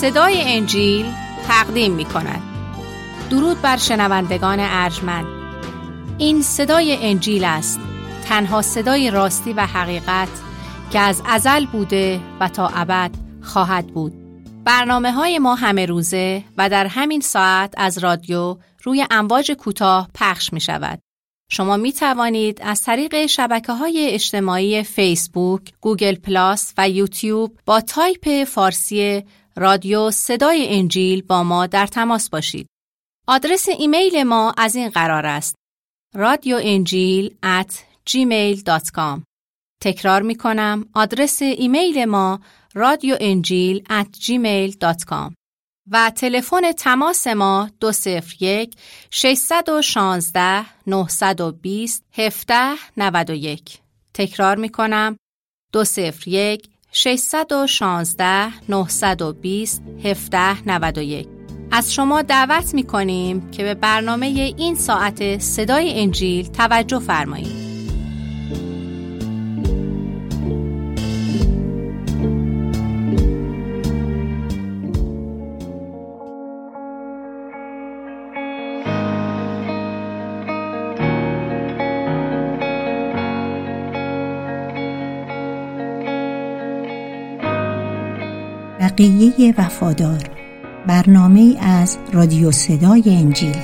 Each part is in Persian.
صدای انجیل تقدیم می کند. درود بر شنوندگان ارجمند. این صدای انجیل است، تنها صدای راستی و حقیقت که از ازل بوده و تا ابد خواهد بود. برنامه‌های ما همه روزه و در همین ساعت از رادیو روی امواج کوتاه پخش می شود. شما می توانید از طریق شبکه‌های اجتماعی فیسبوک، گوگل پلاس و یوتیوب با تایپ فارسی رادیو صدای انجیل با ما در تماس باشید. آدرس ایمیل ما از این قرار است: radioenjil@gmail.com. تکرار می کنم، آدرس ایمیل ما radioenjil@gmail.com و تلفن تماس ما 201-616-920-1791. تکرار می کنم، 201-616-920-1791. از شما دعوت می کنیم که به برنامه این ساعت صدای انجیل توجه فرمایید. بقیه وفادار، برنامه‌ای از رادیو صدای انجیل.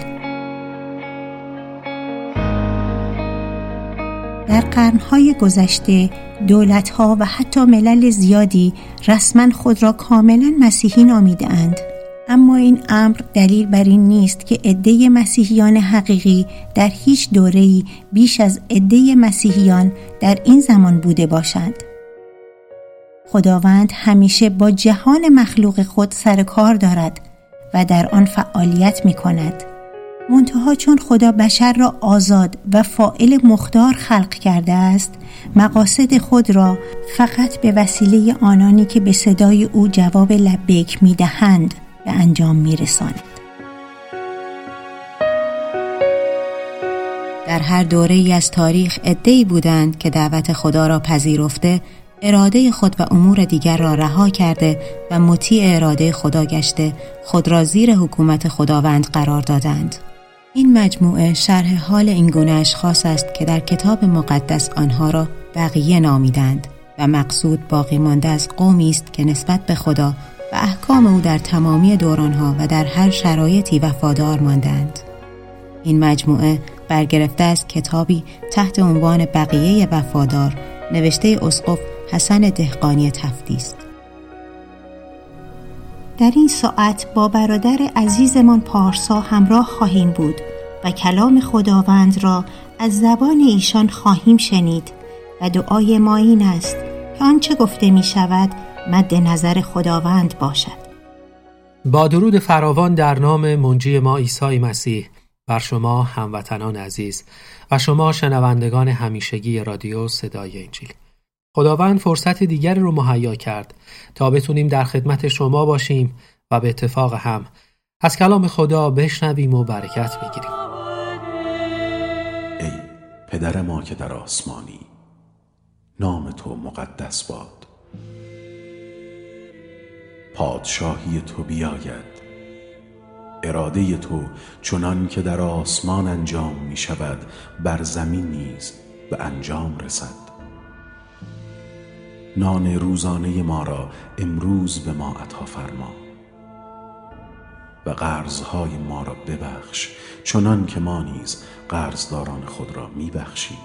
در قرن‌های گذشته دولت‌ها و حتی ملل زیادی رسما خود را کاملا مسیحی نامیده‌اند، اما این امر دلیل بر این نیست که عده مسیحیان حقیقی در هیچ دوره‌ای بیش از عده مسیحیان در این زمان بوده باشند. خداوند همیشه با جهان مخلوق خود سر کار دارد و در آن فعالیت می کند. منتها چون خدا بشر را آزاد و فاعل مختار خلق کرده است، مقاصد خود را فقط به وسیله آنانی که به صدای او جواب لبیک می دهند به انجام می رساند. در هر دوره‌ای از تاریخ عده‌ای بودند که دعوت خدا را پذیرفته، اراده خود و امور دیگر را رها کرده و مطیع اراده خدا گشته خود را زیر حکومت خداوند قرار دادند. این مجموعه شرح حال این گونه اشخاص است که در کتاب مقدس آنها را بقیه نامیدند و مقصود باقی مانده از قومی است که نسبت به خدا و احکام او در تمامی دورانها و در هر شرایطی وفادار ماندند. این مجموعه برگرفته از کتابی تحت عنوان بقیه وفادار نوشته اسقف حسن دهقانی تفتی است. در این ساعت با برادر عزیزمان پارسا همراه خواهیم بود و کلام خداوند را از زبان ایشان خواهیم شنید و دعای ما این است که آنچه گفته می شود مد نظر خداوند باشد. با درود فراوان در نام منجی ما عیسی مسیح بر شما هموطنان عزیز و شما شنوندگان همیشگی رادیو صدای انجیل. خداوند فرصت دیگر رو مهیا کرد تا بتونیم در خدمت شما باشیم و به اتفاق هم از کلام خدا بشنویم و برکت بگیریم. ای پدر ما که در آسمانی، نام تو مقدس باد. پادشاهی تو بیاید. اراده تو چنان که در آسمان انجام می شود بر زمین نیز به انجام رسد. نان روزانه ما را امروز به ما عطا فرما و قرضهای ما را ببخش چنان که ما نیز قرضداران خود را می بخشیم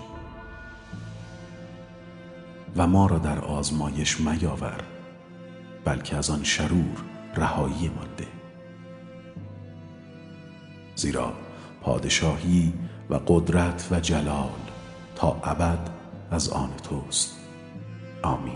و ما را در آزمایش میاور بلکه از آن شرور رهایی ما ده، زیرا پادشاهی و قدرت و جلال تا ابد از آن توست. آمین.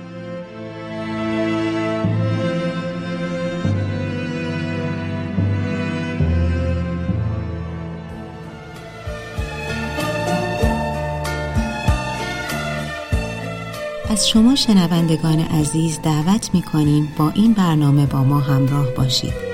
از شما شنوندگان عزیز دعوت می‌کنیم با این برنامه با ما همراه باشید.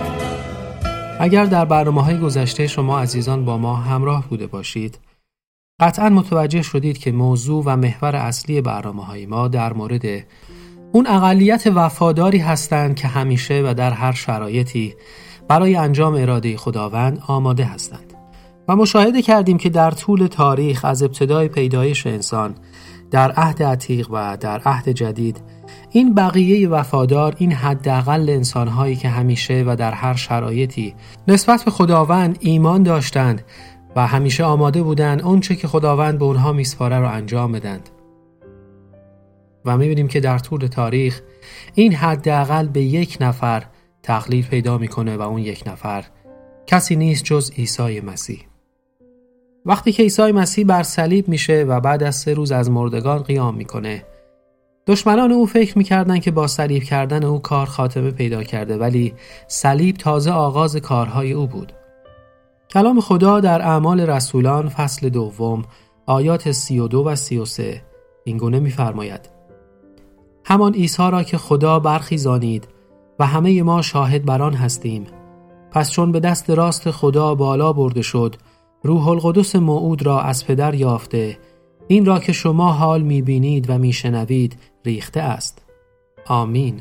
اگر در برنامه‌های گذشته شما عزیزان با ما همراه بوده باشید، قطعا متوجه شدید که موضوع و محور اصلی برنامه‌های ما در مورد اون اقلیت وفاداری هستند که همیشه و در هر شرایطی برای انجام اراده خداوند آماده هستند. و مشاهده کردیم که در طول تاریخ از ابتدای پیدایش انسان در عهد عتیق و در عهد جدید این بقیه وفادار، این حداقل انسان‌هایی که همیشه و در هر شرایطی نسبت به خداوند ایمان داشتند و همیشه آماده بودند اونچه که خداوند به اونها میسپاره رو انجام بدند. و می‌بینیم که در طول تاریخ این حداقل به یک نفر تقلیل پیدا می‌کنه و اون یک نفر کسی نیست جز عیسی مسیح. وقتی که عیسی مسیح بر صلیب میشه و بعد از 3 روز از مردگان قیام میکنه، دشمنان او فکر میکردن که با صلیب کردن او کار خاتمه پیدا کرده، ولی صلیب تازه آغاز کارهای او بود. کلام خدا در اعمال رسولان فصل 2 آیات 32 و 33 این گونه میفرماید: همان عیسی را که خدا برخیزانید و همه ما شاهد بر آن هستیم، پس چون به دست راست خدا بالا برده شد، روح القدس موعود را از پدر یافته، این را که شما حال می‌بینید و می‌شنوید ریخته است. آمین.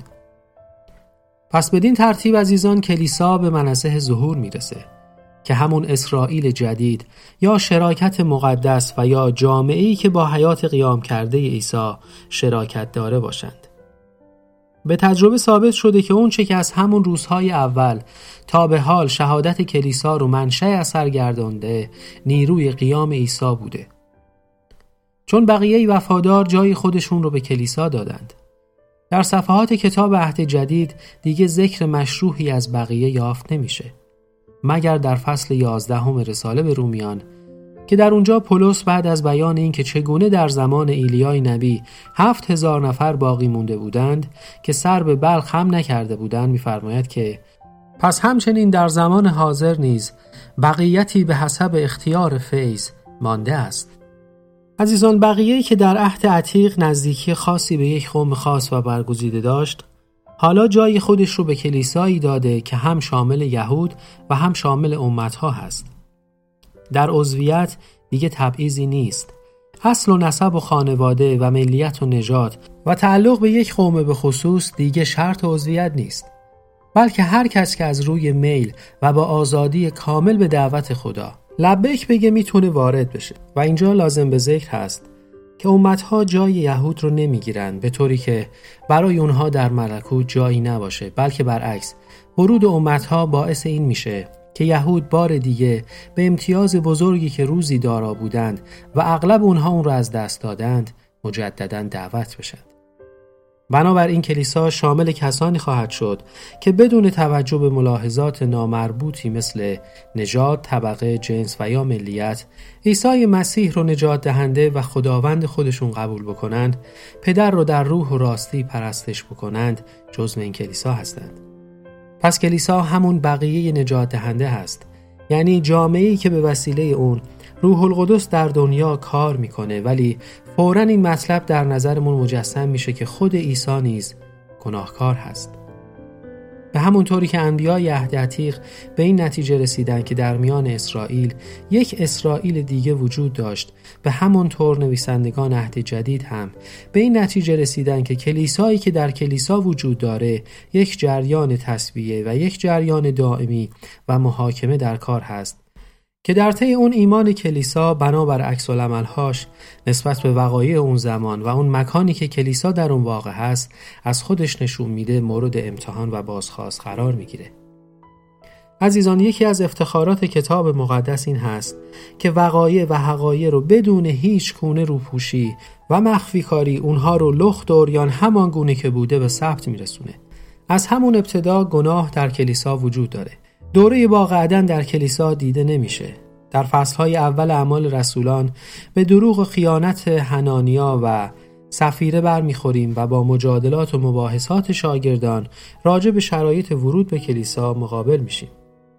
پس بدین ترتیب عزیزان کلیسا به منصه ظهور میرسه که همون اسرائیل جدید یا شراکت مقدس و یا جامعه‌ای که با حیات قیام کرده عیسی شراکت داره باشند. به تجربه ثابت شده که اون چه که از همون روزهای اول تا به حال شهادت کلیسا رو منشأ اثر گردانده نیروی قیام عیسی بوده. چون بقیه وفادار جای خودشون رو به کلیسا دادند. در صفحات کتاب عهد جدید دیگه ذکر مشروحی از بقیه یافت نمیشه، مگر در فصل 11 رساله به رومیان که در اونجا پولس بعد از بیان این که چگونه در زمان ایلیای نبی 7000 نفر باقی مونده بودند که سر به بلخ هم نکرده بودند می‌فرماید که پس همچنین در زمان حاضر نیز بقیتی به حسب اختیار فیض مانده است. عزیزان، بقیه‌ای که در عهد عتیق نزدیکی خاصی به یک قوم خاص و برگزیده داشت، حالا جای خودش رو به کلیسایی داده که هم شامل یهود و هم شامل امت‌ها هست. در عضویت دیگه تبعیضی نیست. اصل و نسب و خانواده و ملیت و نژاد و تعلق به یک قوم به خصوص دیگه شرط عضویت نیست، بلکه هر کس که از روی میل و با آزادی کامل به دعوت خدا لبیک بگه میتونه وارد بشه. و اینجا لازم به ذکر هست که امتها جای یهود رو نمیگیرن، به طوری که برای اونها در ملکوت جایی نباشه، بلکه برعکس ورود امتها باعث این میشه که یهود بار دیگه به امتیاز بزرگی که روزی دارا بودند و اغلب اونها اون رو از دست دادند مجدداً دعوت بشند. بنابراین کلیسا شامل کسانی خواهد شد که بدون توجه به ملاحظات نامربوطی مثل نژاد، طبقه، جنس و یا ملیت عیسی مسیح رو نجات دهنده و خداوند خودشون قبول بکنند، پدر رو در روح و راستی پرستش بکنند، جزو این کلیسا هستند. پس کلیسا همون بقیه نجات دهنده هست، یعنی جامعه‌ای که به وسیله اون روح القدس در دنیا کار میکنه، ولی فوراً این مطلب در نظرمون مجسم میشه که خود عیسی نیز گناهکار هست. به همون طوری که انبیای عهد عتیق به این نتیجه رسیدن که در میان اسرائیل یک اسرائیل دیگه وجود داشت، به همون طور نویسندگان عهد جدید هم به این نتیجه رسیدن که کلیسایی که در کلیسا وجود داره یک جریان تسبیه و یک جریان دائمی و محاکمه در کار هست که در طی اون ایمان کلیسا بنابر عکس‌العمل‌هاش نسبت به وقایع اون زمان و اون مکانی که کلیسا در اون واقع هست از خودش نشون میده مورد امتحان و بازخواست قرار میگیره. عزیزان، یکی از افتخارات کتاب مقدس این هست که وقایع و حقایع رو بدون هیچ گونه روپوشی و مخفی کاری اونها رو لخت و عریان همان گونه که بوده به ثبت میرسونه. از همون ابتدا گناه در کلیسا وجود داره. دوره باغ عدن در کلیسا دیده نمیشه. در فصلهای اول اعمال رسولان به دروغ و خیانت حنانیا و سفیره برمیخوریم و با مجادلات و مباحثات شاگردان راجع به شرایط ورود به کلیسا مقابل میشیم.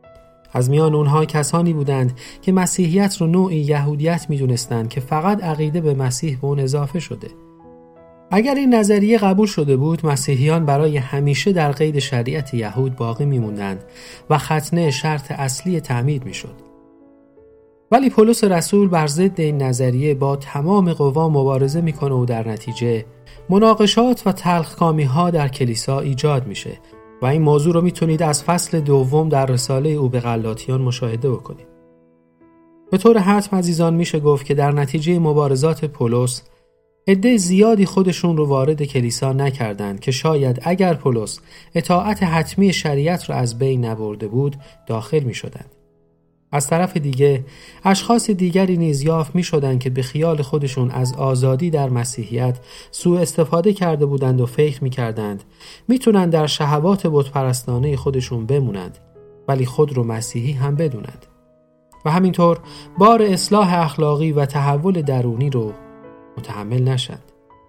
از میان اونها کسانی بودند که مسیحیت رو نوعی یهودیت میدونستند که فقط عقیده به مسیح به اون اضافه شده. اگر این نظریه قبول شده بود، مسیحیان برای همیشه در قید شریعت یهود باقی میموندند و ختنه شرط اصلی تعمید میشد. ولی پولس رسول بر ضد این نظریه با تمام قوا مبارزه میکنه و در نتیجه مناقشات و تلخکامی‌ها در کلیسا ایجاد میشه و این موضوع رو میتونید از فصل 2 در رساله او به غلاطیان مشاهده بکنید. به طور حتم عزیزان میشه گفت که در نتیجه مبارزات پولس عده زیادی خودشون رو وارد کلیسا نکردند که شاید اگر پولس اطاعت حتمی شریعت رو از بین نبرده بود داخل میشدند. از طرف دیگه اشخاص دیگری نیز یافت میشدند که به خیال خودشون از آزادی در مسیحیت سوء استفاده کرده بودند و فکر میکردند میتونن در شهوات بتپرستانه خودشون بمونند ولی خود رو مسیحی هم بدونند و همینطور بار اصلاح اخلاقی و تحول درونی رو متحمل نشند.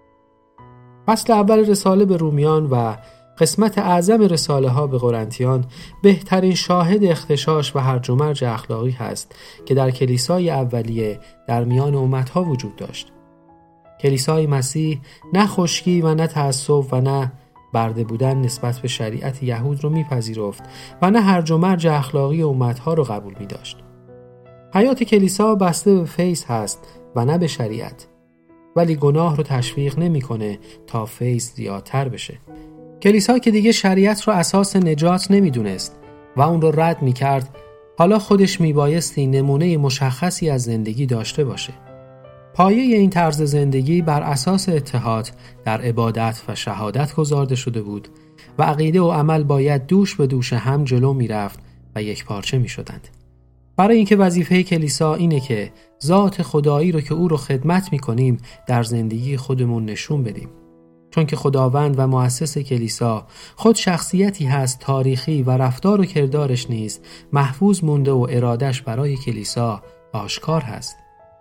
فصل اول رساله به رومیان و قسمت اعظم رساله ها به قرنتیان بهترین شاهد اختشاش و هرج و مرج اخلاقی هست که در کلیسای اولیه در میان امتها وجود داشت. کلیسای مسیح نه خشکی و نه تعصب و نه برده بودن نسبت به شریعت یهود رو میپذیرفت و نه هرج و مرج اخلاقی امتها رو قبول میداشت. حیات کلیسا بسته به فیض هست و نه به شریعت، ولی گناه رو تشویق نمیکنه تا فیض زیادتر بشه. کلیسا که دیگه شریعت رو اساس نجات نمیدونست و اون رو رد میکرد، حالا خودش میبایستی نمونه مشخصی از زندگی داشته باشه. پایه این طرز زندگی بر اساس اتحاد در عبادت و شهادت گذارده شده بود و عقیده و عمل باید دوش به دوش هم جلو میرفت و یک پارچه میشدند. برای اینکه وظیفه کلیسا اینه که ذات خدایی رو که او رو خدمت میکنیم در زندگی خودمون نشون بدیم. چون که خداوند و مؤسس کلیسا خود شخصیتی هست تاریخی و رفتار و کردارش نیز محفوظ مونده و ارادش برای کلیسا آشکار هست.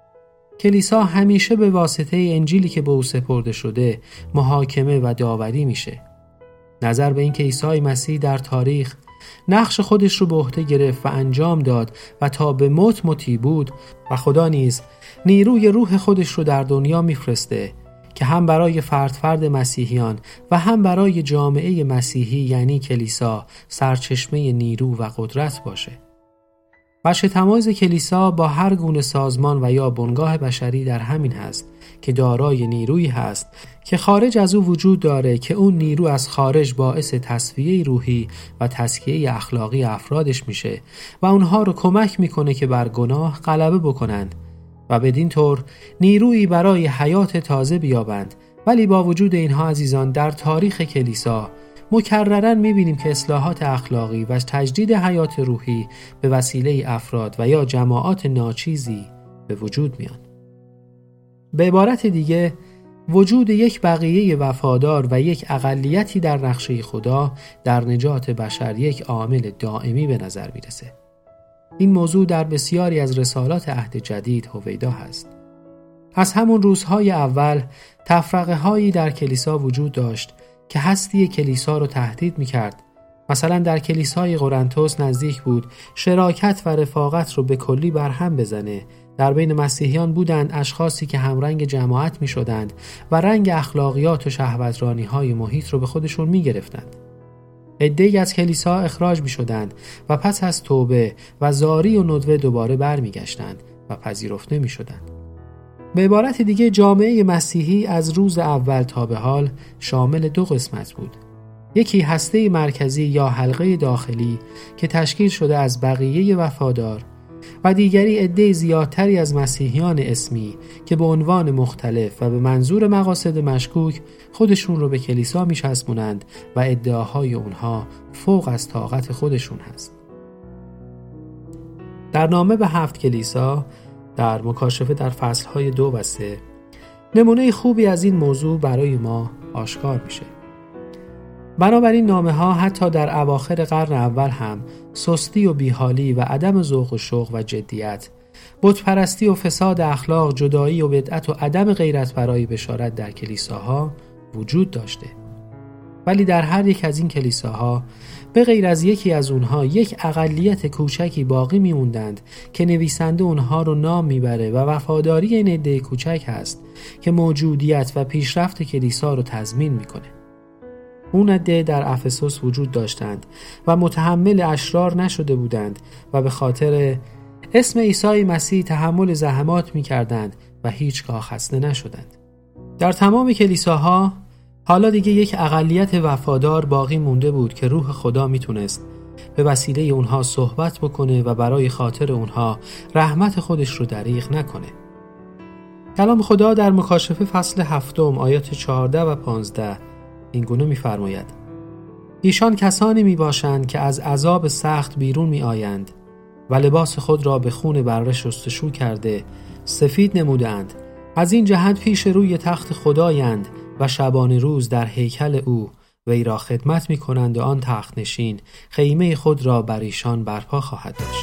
کلیسا همیشه به واسطه انجیلی که به او سپرده شده محاکمه و داوری میشه. نظر به این که عیسی مسیح در تاریخ نقش خودش رو به عهده گرفت و انجام داد و تا به موت مطیع بود و خدا نیز نیروی روح خودش رو در دنیا میفرسته که هم برای فرد مسیحیان و هم برای جامعه مسیحی یعنی کلیسا سرچشمه نیرو و قدرت باشه. وجه تمایز کلیسا با هر گونه سازمان و یا بنگاه بشری در همین هست که دارای نیرویی هست که خارج از او وجود داره که اون نیرو از خارج باعث تصفیه روحی و تزکیه اخلاقی افرادش میشه و اونها رو کمک میکنه که بر گناه غلبه بکنند و بدین طور نیرویی برای حیات تازه بیابند. ولی با وجود اینها عزیزان در تاریخ کلیسا مکرراً می‌بینیم که اصلاحات اخلاقی و تجدید حیات روحی به وسیله افراد و یا جماعات ناچیزی به وجود میان. به عبارت دیگه وجود یک بقیه وفادار و یک اقلیتی در نقشه خدا در نجات بشر یک عامل دائمی به نظر میرسه. این موضوع در بسیاری از رسالات عهد جدید هویدا هست. از همون روزهای اول تفرقه هایی در کلیسا وجود داشت که هستی کلیسا رو تهدید میکرد. مثلا در کلیسای قرنتوس نزدیک بود شراکت و رفاقت رو به کلی برهم بزنه. در بین مسیحیان بودند اشخاصی که همرنگ جماعت میشدند و رنگ اخلاقیات و شهوترانی های محیط رو به خودشون میگرفتند. عده‌ای از کلیسا اخراج میشدند و پس از توبه و زاری و ندوه دوباره برمیگشتند و پذیرفته میشدند. به عبارت دیگه جامعه مسیحی از روز اول تا به حال شامل 2 قسمت بود. یکی هسته مرکزی یا حلقه داخلی که تشکیل شده از بقیه وفادار و دیگری عده زیادتری از مسیحیان اسمی که به عنوان مختلف و به منظور مقاصد مشکوک خودشون رو به کلیسا میچسبونند و ادعاهای اونها فوق از طاقت خودشون هست. در نامه به 7 کلیسا در مکاشفه در فصلهای 2 و 3 نمونه خوبی از این موضوع برای ما آشکار میشه. بنابراین نامه ها حتی در اواخر قرن اول هم سستی و بیحالی و عدم ذوق و شوق و جدیت، بتپرستی و فساد اخلاق، جدایی و بدعت و عدم غیرت برای بشارت در کلیساها وجود داشته. ولی در هر یک از این کلیساها به غیر از یکی از اونها یک اقلیت کوچکی باقی میموندند که نویسنده اونها رو نام میبره و وفاداری این عده کوچک هست که موجودیت و پیشرفت کلیسا رو تضمین میکنه. اون عده در افسوس وجود داشتند و متحمل اشرار نشده بودند و به خاطر اسم عیسی مسیح تحمل زحمات می‌کردند و هیچگاه خسته نشدند. در تمام کلیساها حالا دیگه یک اقلیت وفادار باقی مونده بود که روح خدا میتونست به وسیله اونها صحبت بکنه و برای خاطر اونها رحمت خودش رو دریغ نکنه. کلام خدا در مکاشفه فصل 7 آیات 14 و 15 این گونه می‌فرماید: ایشان کسانی میباشند که از عذاب سخت بیرون میآیند و لباس خود را به خون بره شستشو کرده سفید نمودند. از این جهت پیش روی تخت خدایند و شبانه روز در هیکل او وی را خدمت می‌کنند و آن تخت نشین خیمه خود را بر ایشان برپا خواهد داشت.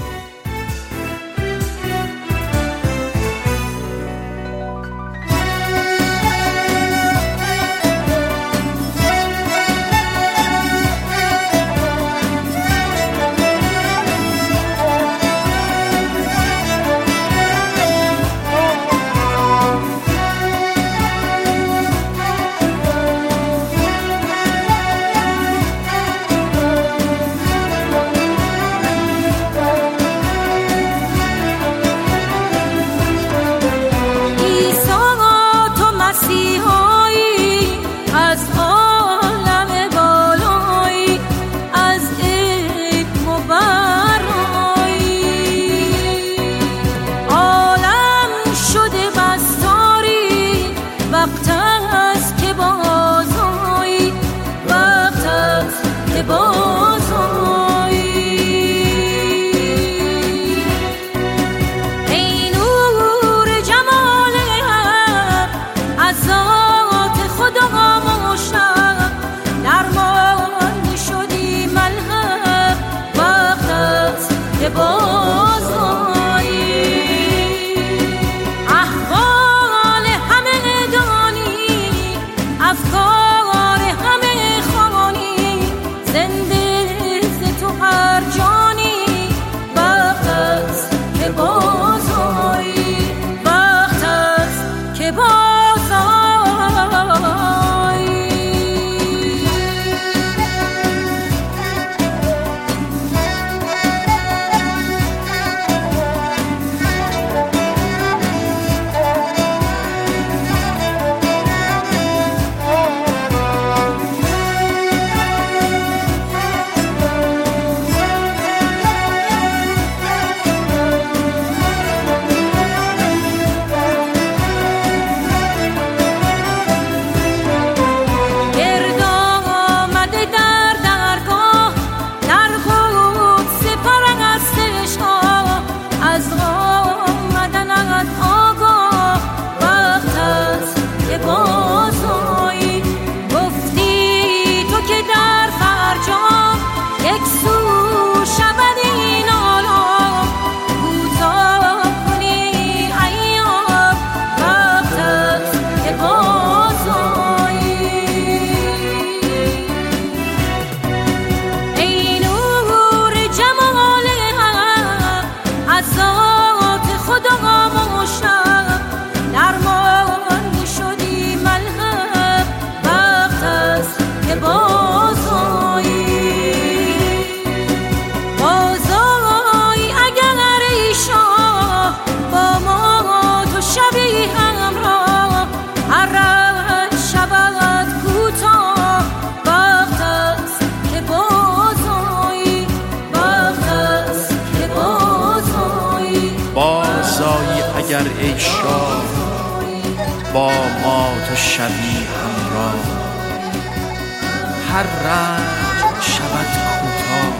اگر ای شاه با ما تو شبی همراه، هر رنج شود کوتاه،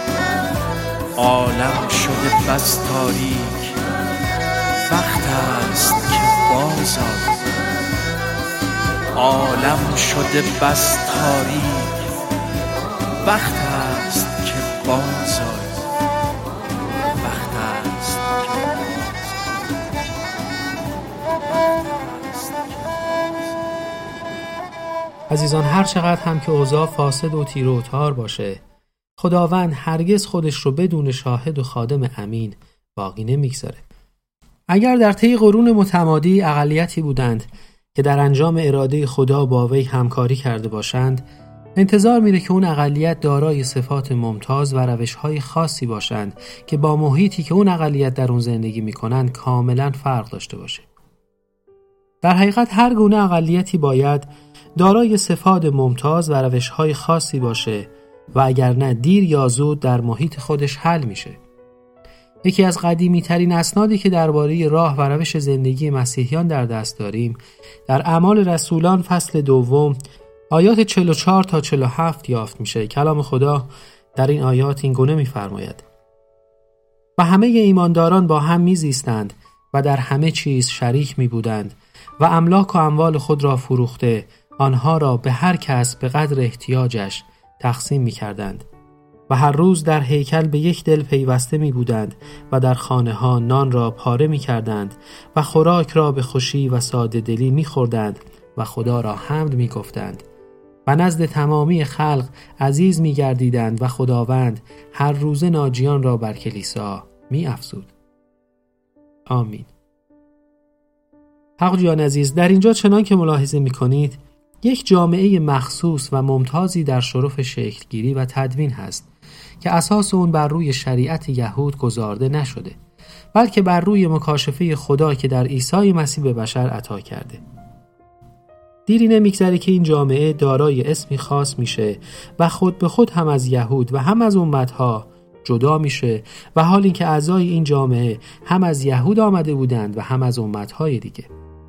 عالم شده بس تاریک، وقت است که باز آی. عالم شده بس تاریک، وقت است که باز آی. عزیزان، هر چقدر هم که اوضاع فاسد و تیر و تار باشه، خداوند هرگز خودش رو بدون شاهد و خادم امین باقی نمیگذاره. اگر در طی قرون متمادی اقلیتی بودند که در انجام اراده خدا با وی همکاری کرده باشند، انتظار میره که اون اقلیت دارای صفات ممتاز و روش‌های خاصی باشند که با محیطی که اون اقلیت در اون زندگی میکنن کاملا فرق داشته باشه. در حقیقت هر گونه اقلیتی باید دارای صفات ممتاز و روش‌های خاصی باشه و اگر نه دیر یا زود در محیط خودش حل میشه. یکی از قدیمی ترین اسنادی که درباره راه و روش زندگی مسیحیان در دست داریم در اعمال رسولان فصل 2 آیات 44 تا 47 یافت میشه. کلام خدا در این آیات این گونه میفرماید: و همه ایمانداران با هم میزیستند و در همه چیز شریک میبودند و املاک و اموال خود را فروخته آنها را به هر کس به قدر احتیاجش تقسیم میکردند و هر روز در هیکل به یک دل پیوسته میبودند و در خانه ها نان را پاره میکردند و خوراک را به خوشی و ساده دلی میخوردند و خدا را حمد میگفتند و نزد تمامی خلق عزیز میگردیدند و خداوند هر روز ناجیان را بر کلیسا میافزود. آمین. حق جان عزیز، در اینجا چنان که ملاحظه میکنید یک جامعه مخصوص و ممتازی در شرف شکلگیری و تدوین هست که اساس اون بر روی شریعت یهود گذارده نشده، بلکه بر روی مکاشفه خدا که در عیسی مسیح به بشر عطا کرده. دیری نمیگذره که این جامعه دارای اسمی خاص میشه و خود به خود هم از یهود و هم از امتها جدا میشه و حال این که اعضای این جامعه هم از یهود آمده بودند و هم از امتهای دیگه.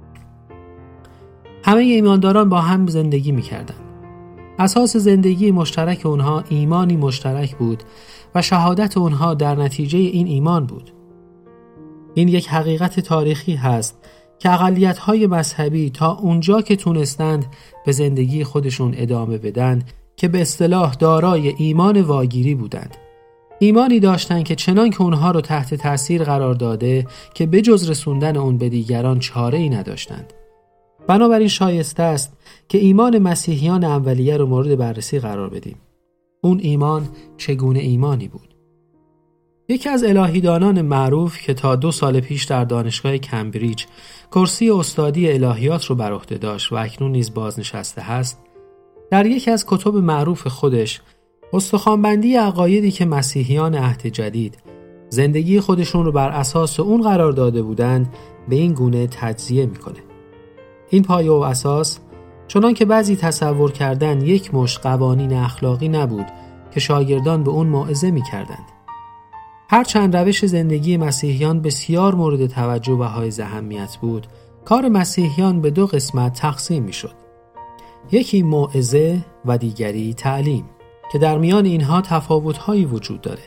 همه ایمانداران با هم زندگی میکردند. اساس زندگی مشترک اونها ایمانی مشترک بود و شهادت اونها در نتیجه این ایمان بود. این یک حقیقت تاریخی هست که اقلیت‌های مذهبی تا اونجا که تونستند به زندگی خودشون ادامه بدن که به اصطلاح دارای ایمان واگیری بودند. ایمانی داشتند که چنان که اونها رو تحت تاثیر قرار داده که بجز رسوندن اون به دیگران چاره‌ای نداشتند. بنابراین شایسته است که ایمان مسیحیان اولیه رو مورد بررسی قرار بدیم. اون ایمان چگونه ایمانی بود؟ یکی از الهیدانان معروف که تا 2 سال پیش در دانشگاه کمبریج کرسی استادی الهیات رو بر عهده داشت و اکنون نیز بازنشسته هست، در یکی از کتب معروف خودش استخوان‌بندی عقایدی که مسیحیان عهد جدید زندگی خودشون رو بر اساس اون قرار داده بودند به این گونه تجزیه میکنه. این پایه و اساس چنان که بعضی تصور کردن یک مشت قوانین اخلاقی نبود که شاگردان به اون موعظه میکردند. هرچند روش زندگی مسیحیان بسیار مورد توجه و حائز اهمیت بود، کار مسیحیان به 2 قسمت تقسیم میشد. یکی موعظه و دیگری تعلیم که در میان اینها تفاوت‌هایی وجود داره.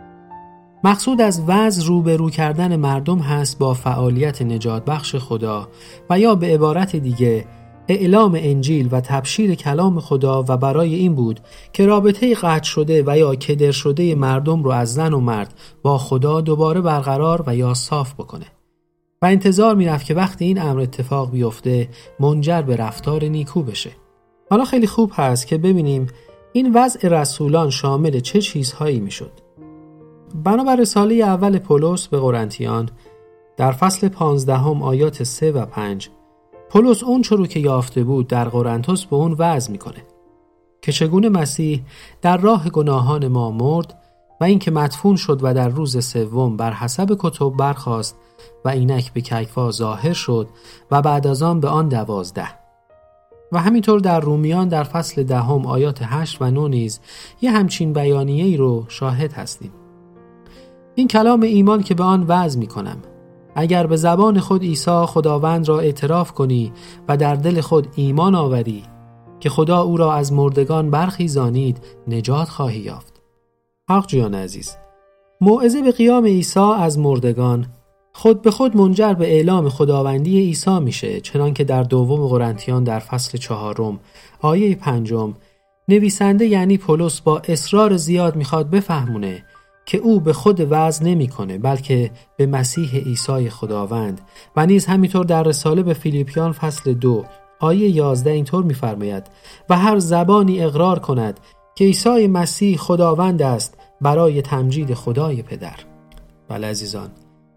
مقصود از وعظ روبرو کردن مردم هست با فعالیت نجات بخش خدا و یا به عبارت دیگه اعلام انجیل و تبشیر کلام خدا و برای این بود که رابطه قطع شده و یا کدر شده مردم رو از زن و مرد با خدا دوباره برقرار و یا صاف بکنه و انتظار میرفت که وقتی این امر اتفاق بیفته منجر به رفتار نیکو بشه. حالا خیلی خوب هست که ببینیم این وضع رسولان شامل چه چیزهایی میشد. بنابر رساله اول پولس به قرنتیان در فصل 15 آیات 3 و 5 پولس اون چرا که یافته بود در قرنتوس به اون وعظ میکنه که چگونه مسیح در راه گناهان ما مرد و این که مدفون شد و در روز 3 بر حسب کتب برخاست و اینک به کیفا ظاهر شد و بعد از آن به آن 12. و همینطور در رومیان در فصل 10 آیات 8 و 9 نیز یه همچین بیانیه‌ای رو شاهد هستیم. این کلام ایمان که به آن وعظ میکنم: اگر به زبان خود عیسی خداوند را اعتراف کنی و در دل خود ایمان آوری که خدا او را از مردگان برخیزانید نجات خواهی یافت. حق جان عزیز، موعظه به قیام عیسی از مردگان خود به خود منجر به اعلام خداوندی عیسی میشه، چنان که در 2 قرنتیان در فصل 4 آیه 5 نویسنده یعنی پولس با اصرار زیاد میخواد بفهمونه که او به خود وعظ نمیکنه بلکه به مسیح عیسی خداوند. و نیز همینطور در رساله به فیلیپیان فصل 2 آیه 11 اینطور میفرماید: و هر زبانی اقرار کند که عیسی مسیح خداوند است برای تمجید خدای پدر. بله عزیزان،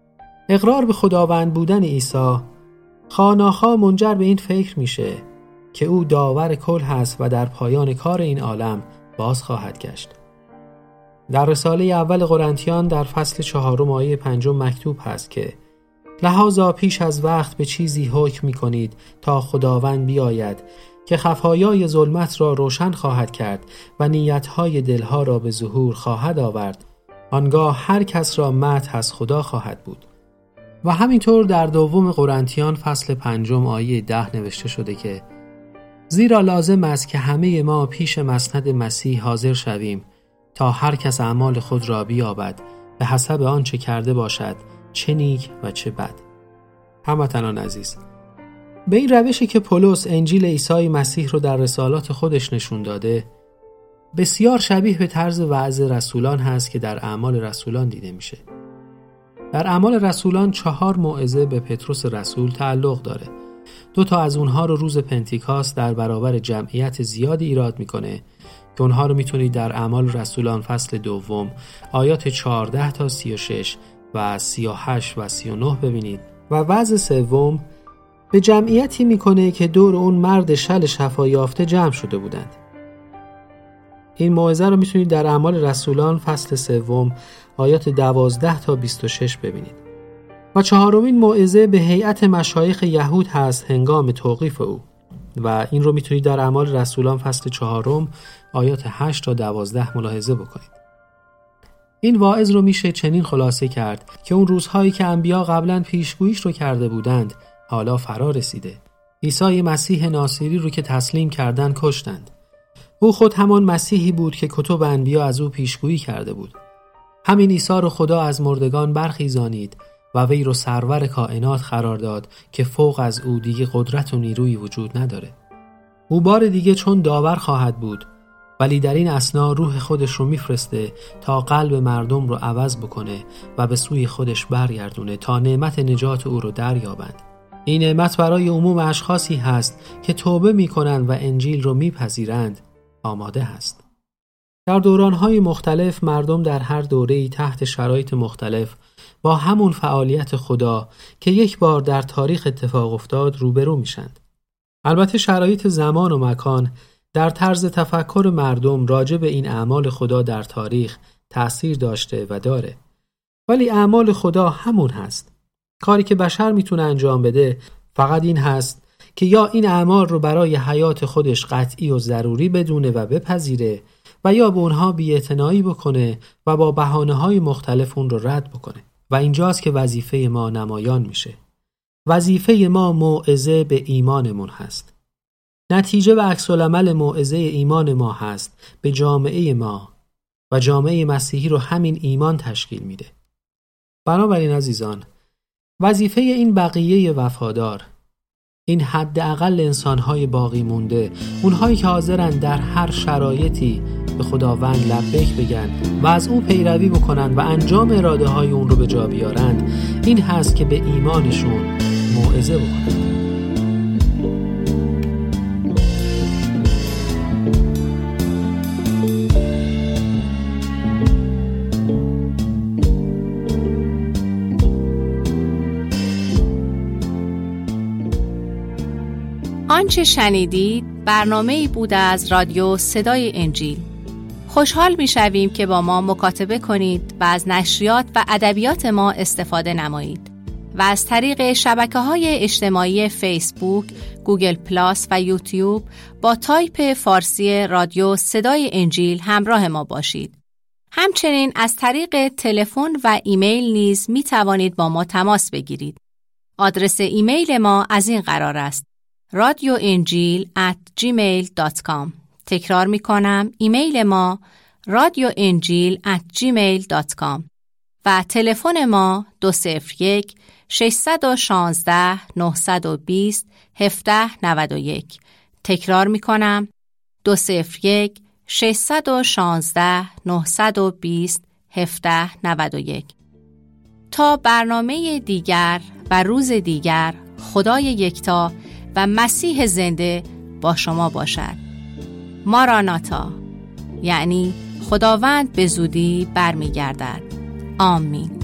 اقرار به خداوند بودن عیسی خواه‌ناخواه منجر به این فکر میشه که او داور کل هست و در پایان کار این عالم باز خواهد گشت. در رساله اول قرنتیان در فصل 4 آیه 5 مکتوب هست که لحاظا پیش از وقت به چیزی حکم می‌کنید تا خداوند بیاید که خفایای ظلمت را روشن خواهد کرد و نیت‌های دلها را به ظهور خواهد آورد. آنگاه هر کس را مدح از خدا خواهد بود. و همینطور در دوم قرنتیان فصل 5 آیه 10 نوشته شده که زیرا لازم است که همه ما پیش مسند مسیح حاضر شویم تا هر کس اعمال خود را بیابد به حسب آنچه کرده باشد، چه نیک و چه بد. هموطنان عزیز، به این روشی که پولس انجیل عیسی مسیح رو در رسالات خودش نشون داده بسیار شبیه به طرز وعظ رسولان هست که در اعمال رسولان دیده میشه. در اعمال رسولان 4 موعظه به پتروس رسول تعلق داره. 2 تا از اونها رو روز پنتیکاست در برابر جمعیت زیادی ایراد میکنه که اونها رو میتونید در اعمال رسولان فصل 2 آیات 14 تا 36 و 38 و 39 ببینید. و وعظ 3 به جمعیتی میکنه که دور اون مرد شل شفا یافته جمع شده بودند. این موعظه رو میتونید در اعمال رسولان فصل 3 آیات 12 تا 26 ببینید. و 4مین موعظه به هیئت مشایخ یهود هست هنگام توقیف او و این رو میتونید در اعمال رسولان فصل 4 آیات 8 تا 12 ملاحظه بکنید. این واعظ رو میشه چنین خلاصه کرد که اون روزهایی که انبیا قبلا پیشگوییش رو کرده بودند حالا فرا رسیده. عیسی مسیح ناصری رو که تسلیم کردن کشتند. او خود همان مسیحی بود که کتب انبیا از او پیشگویی کرده بود. همین عیسی رو خدا از مردگان برخیزانید و وی رو سرور کائنات قرار داد که فوق از او دیگه قدرت و نیروی وجود نداره. او بار دیگه چون داور خواهد بود، ولی در این اثنا روح خودش رو میفرسته تا قلب مردم رو عوض بکنه و به سوی خودش برگردونه تا نعمت نجات او رو دریابند. این نعمت برای عموم اشخاصی هست که توبه میکنند و انجیل رو میپذیرند آماده هست. در دورانهای مختلف مردم در هر دوره‌ای تحت شرایط مختلف با همون فعالیت خدا که یک بار در تاریخ اتفاق افتاد روبرو میشند. البته شرایط زمان و مکان در طرز تفکر مردم راجع به این اعمال خدا در تاریخ تأثیر داشته و داره. ولی اعمال خدا همون هست. کاری که بشر میتونه انجام بده فقط این هست که یا این اعمال رو برای حیات خودش قطعی و ضروری بدونه و بپذیره و یا به اونها بی‌اعتنایی بکنه و با بهانه‌های مختلف اون رو رد بکنه. و اینجاست که وظیفه ما نمایان میشه. وظیفه ما موعظه به ایمانمون هست. نتیجه و عکس‌العمل موعظه ایمان ما هست به جامعه ما و جامعه مسیحی رو همین ایمان تشکیل میده. بنابراین عزیزان، وظیفه این بقیه وفادار، این حداقل انسان‌های باقی مونده، اونهایی که حاضرن در هر شرایطی به خداوند لبیک بگن و از او پیروی بکنن و انجام اراده های اون رو به جا بیارند، این هست که به ایمانشون موعظه بکنن. آنچه شنیدید برنامه‌ای بود از رادیو صدای انجیل. خوشحال می‌شویم که با ما مکاتبه کنید و از نشریات و ادبیات ما استفاده نمایید و از طریق شبکه‌های اجتماعی فیسبوک، گوگل پلاس و یوتیوب با تایپ فارسی رادیو صدای انجیل همراه ما باشید. همچنین از طریق تلفن و ایمیل نیز می‌توانید با ما تماس بگیرید. آدرس ایمیل ما از این قرار است: radioenjil@gmail.com. تکرار می کنم، ایمیل ما radioenjil@gmail.com و تلفن ما 201 616 920 1791. تکرار می کنم، 201 616 920 1791. تا برنامه دیگر و روز دیگر، خدای یکتا و مسیح زنده با شما باشد. ماراناتا، یعنی خداوند به زودی برمیگردد. آمین.